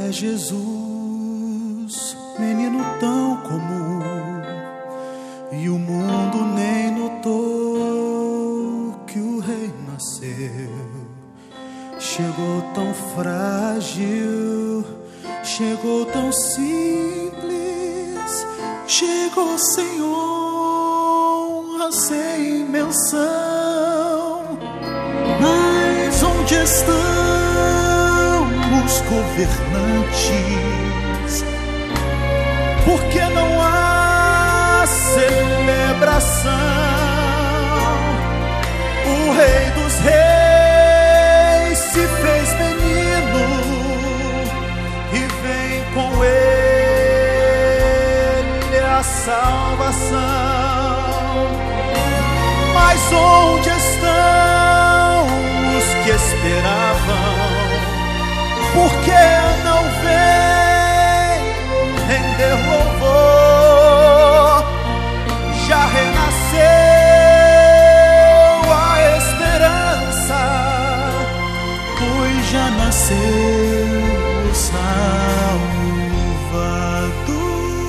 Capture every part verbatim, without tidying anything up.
é Jesus, menino tão comum, e o mundo nem notou que o rei nasceu. Chegou tão frágil, chegou tão simples, chegou sem honra, sem menção. Mas onde estão os governantes? Por que não há celebração? O Rei dos Reis se fez menino e vem com ele a salvação. Mas onde estão os que esperavam? Por que não vem render louvor? Já renasceu a esperança, pois já nasceu o Salvador.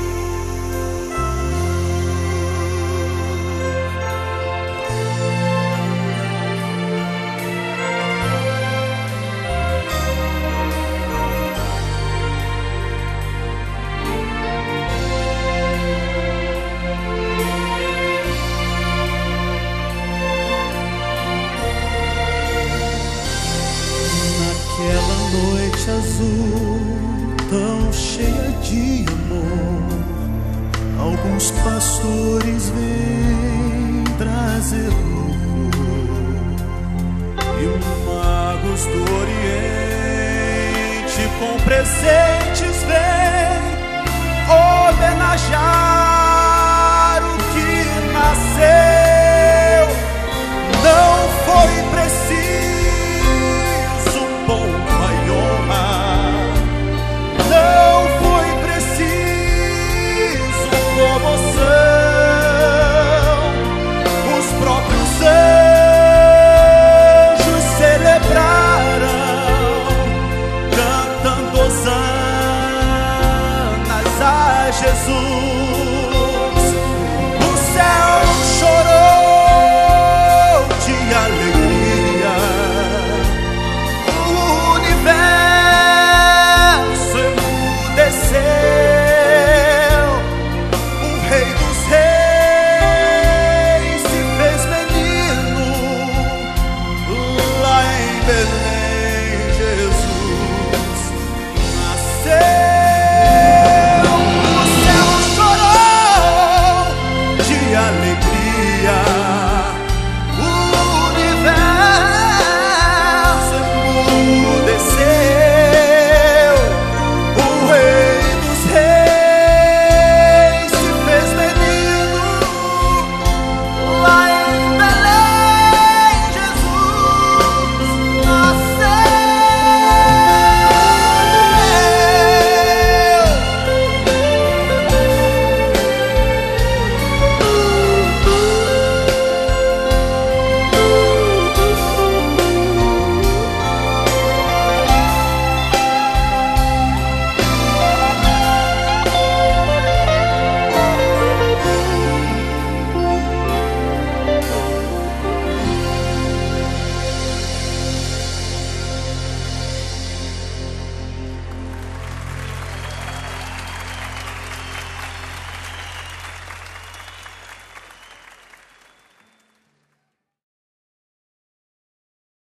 Naquela noite azul, tão cheia de amor, alguns pastores vêm trazer louvor, e os magos do Oriente com presentes vêm homenagear o que nasceu. Não foi preciso pompa e honra, não foi preciso comoção. Os próprios anjos celebraram, cantando hosanas a Jesus.